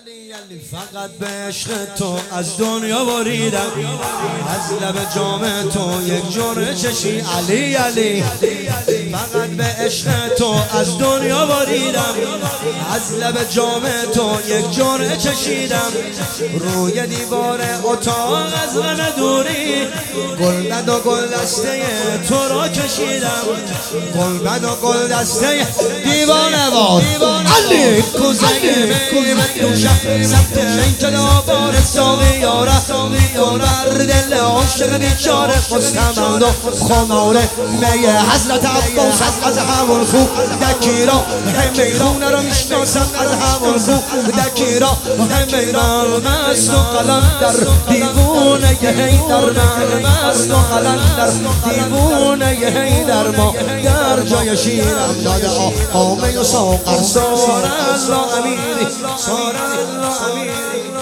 علی فقط به عشق تو از دنیا بریدم، از لب جام تو یک جرعه چشی علی علی. فقط به عشق تو از دنیا بریدم، از لب جام تو یک جرعه چشیدم. روی دیوار اتاق از غم دوری گلبد و گلدسته تو را کشیدم، گلبد و گلدسته دیوانه وار علی کوزه سمت این جدا بار ساقی یاره بر دل عاشق بیچاره مستمند و خماره می حضرت عباس از همون خوب دکیرا میخونه رو میشناسم از همون خوب دکیرا میرم مست و قلندر دیوونه حیدر من مست و قلندر دیوونه حیدر ما در جای شیرم داده آقامه و ساقر سار الله امیری سار الله امیری.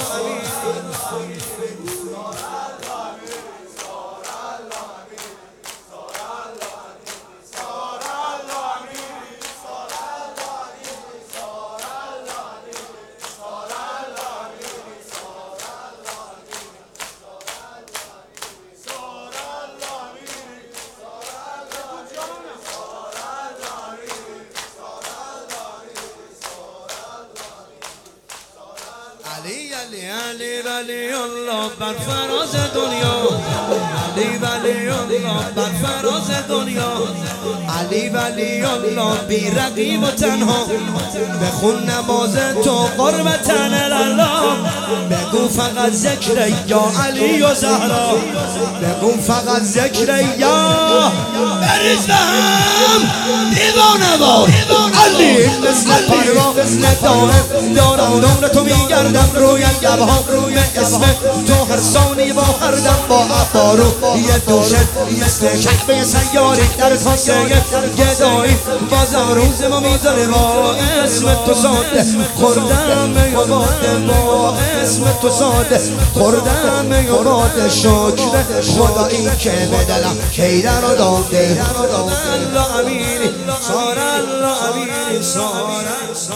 علی علی علی ولی الله بر فراز دنیا، علی ولی الله بر فراز دنیا، علی ولی الله بی رقیب و تنها. بخون نماز تو قربتن الله، بگو فقط ذکر یا علی و زهرا، بگو فقط ذکر یا بریز به هم دیوانه وار علی. مثل پروا دائم دارم دور تو میگردم روی لبها به اسم تو هر ثانی با هر دم با عبارو یه دوشت مثل کعبه سیاری در کاسه گدایی. بازم روز ما میذاره با اسم تو ساده خوردم یا باده، با اسم تو ساده خوردم یا باده. شکر خدایی که به دلم حیدر رو داده. الله امیری سار الله امیری سار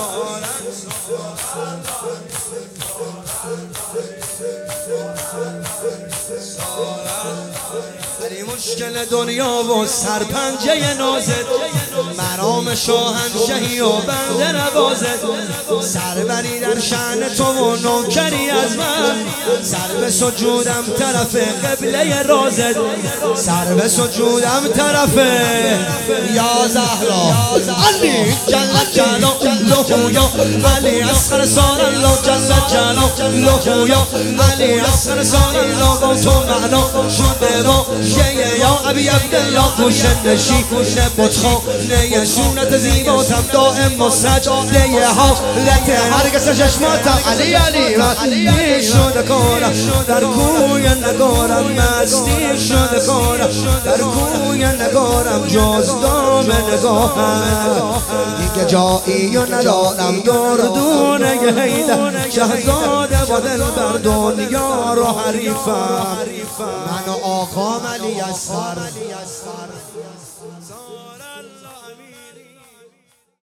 علی مشکل دنیا و سرپنجه نازت، مرام شاهنشهی و بنده نوازت. سربری در شأن تو و نوکری از من، سر به سجودم طرف قبله رازت، سر به سجودم طرف یا زهرا علی جل جلاله یا علی اصغر سار الله جل جلاله یا علی اصغر سار الله. با تو معنا شده با یا ابی عبدالله کوشندشی بتخانه سونت زیباتم دائم مسجده حالت هرگز چشماتم علی علی علی شده کارم در کوی نگارم مستی شده کارم در کوی نگارم جز دام نگاهم دیگه جایی و ندارم دردونه حیدر شهزاده و دل بر دنیا رو حریفم من و آقام علی اصغر.